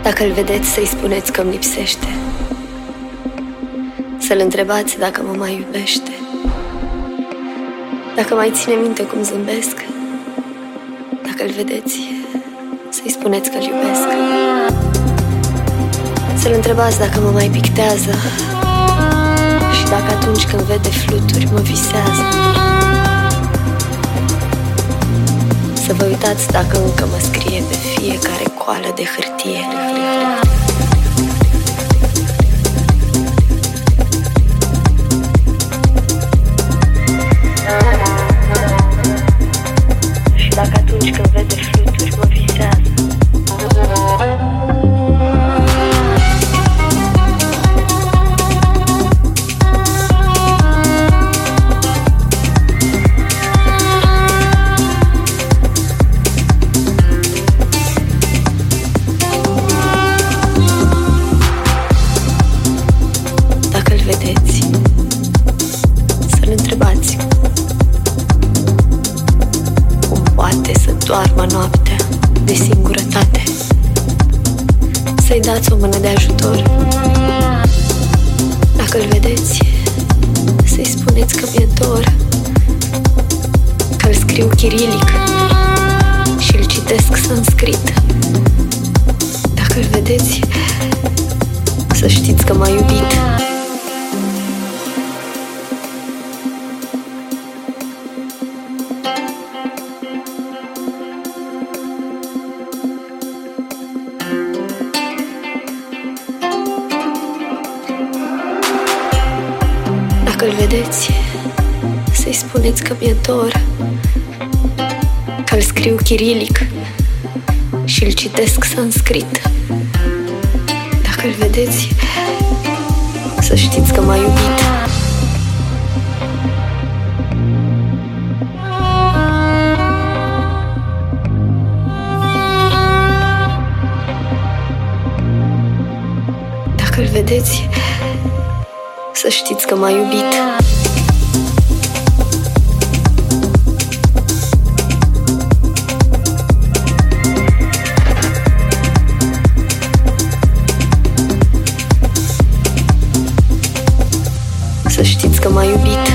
Dacă îl vedeți, să-i spuneți că-mi lipsește. Să-l întrebați dacă mă mai iubește. Dacă mai ține minte cum zâmbesc. Dacă îl vedeți, să-i spuneți că-l iubesc. Să-l întrebați dacă mă mai pictează și dacă atunci când vede fluturi mă visează. Să vă uitați dacă încă mă scrie pe fiecare coală de hârtie. Și dacă atunci când vede fluturi mă visează. Doarmă noaptea de singurătate. Să-i dați o mână de ajutor. Dacă îl vedeți, să-i spuneți că mi-e dor, că-l scriu chirilic și-l citesc sanskrit. Dacă îl vedeți, să știți că m-a iubit. Dacă îl vedeți, să-i spuneți că mi-e dor, că-l scriu chirilic și-l citesc sanskrit. Dacă îl vedeți, să știți că m-a iubit. Dacă îl vedeți, să știți că m-a iubit. Să știți că m-a iubit.